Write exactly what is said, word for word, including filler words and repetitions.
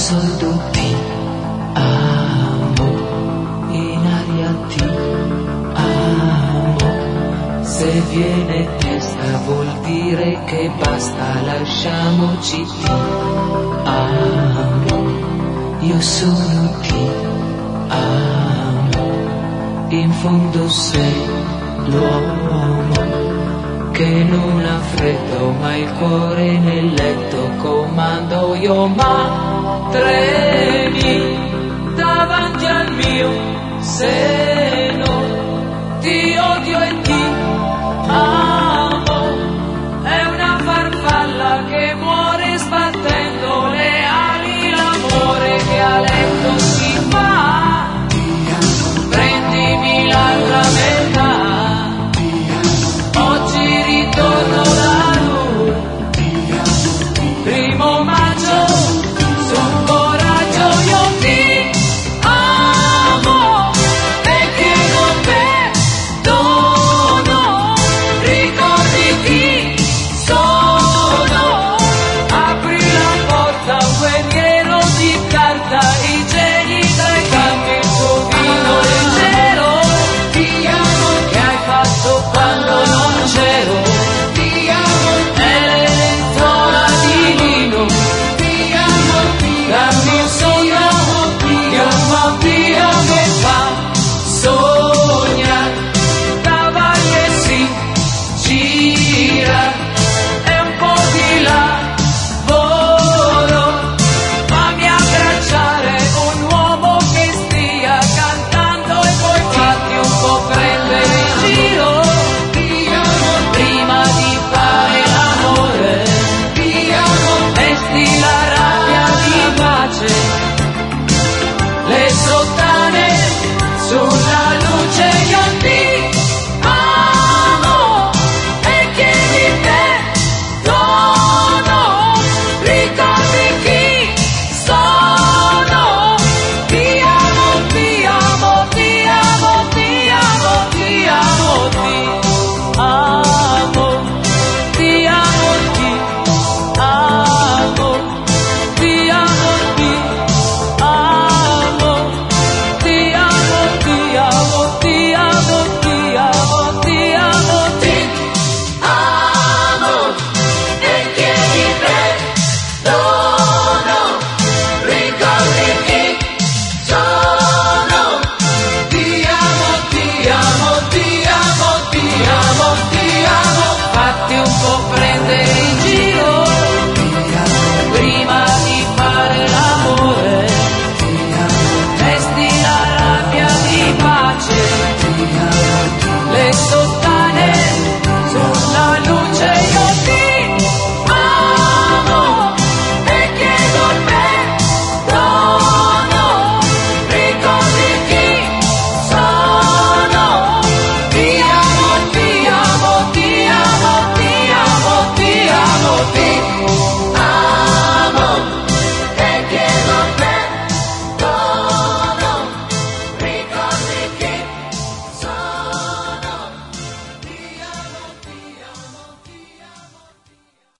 soldo ti amo, in aria ti amo. Se viene testa vuol dire che basta, lasciamoci ti amo. Io solo ti amo, in fondo sei l'uomo che non ha freddo, ma il cuore nel letto comando io, ma tremi davanti al mio seno.